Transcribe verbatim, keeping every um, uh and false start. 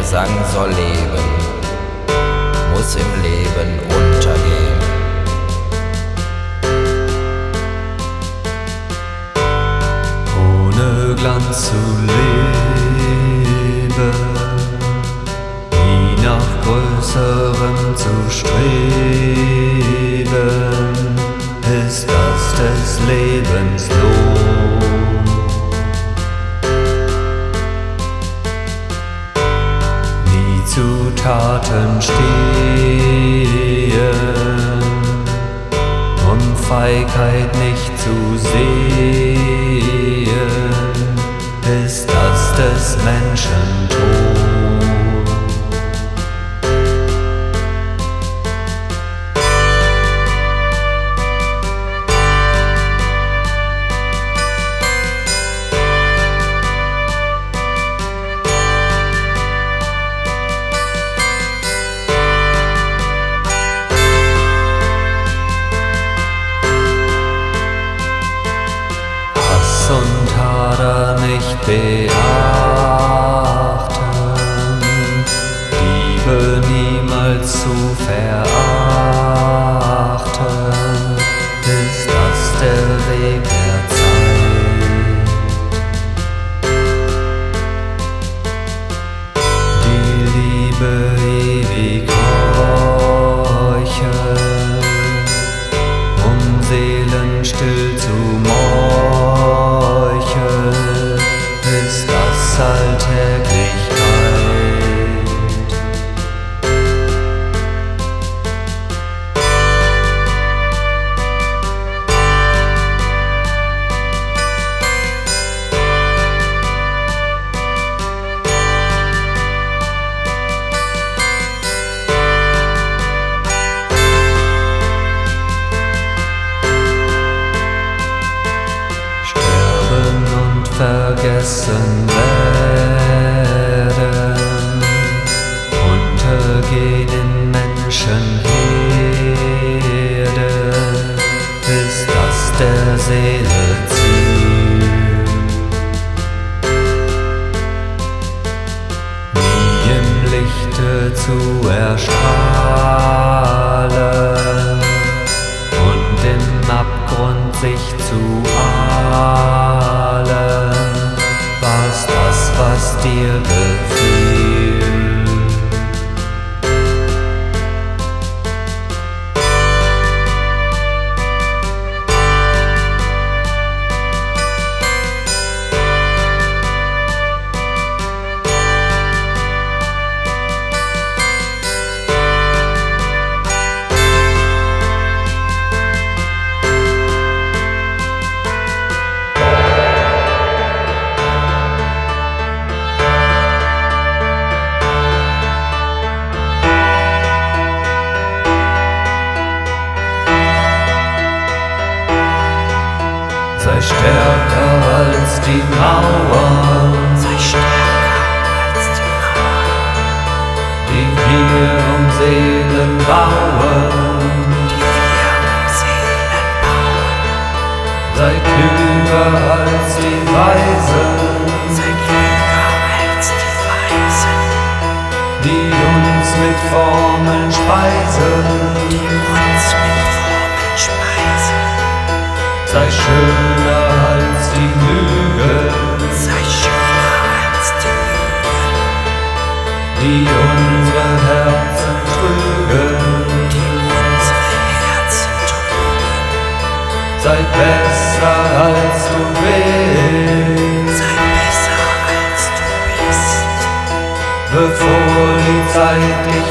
Gesang soll leben, muss im Leben untergehen. Ohne Glanz zu leben, nie nach Größerem zu streben, ist das des Lebens Lohn. Nie zu Taten stehen und Feigheit nicht zu sehen, ist das des Menschen Tod. Und Hader nicht beachten, Liebe niemals zu verachten, ist das der Weg der Zeit. Die Liebe ewig räuchern, um Seelen still zu meucheln, ist das Alltäglichkeit. Vergessen werden, untergehen in Menschenherde, ist das der Seele Ziel. Nie im Lichte zu erstrahlen und im Abgrund sich zu ahlen, war's das, was dir gefiel. Sei stärker als die Mauern, sei stärker als die Mauern, die wir um Seelen bauen, die wir um Seelen bauen. Sei klüger als die Weisen, sei klüger als die Weisen, die uns mit Formeln speisen, die uns mit Formeln speisen. Sei schöner als die Lüge, sei schöner als die Lüge, die unsere Herzen trügen, die unsere Herzen trügen. Sei besser als du bist, sei besser als du bist, bevor die Zeit dich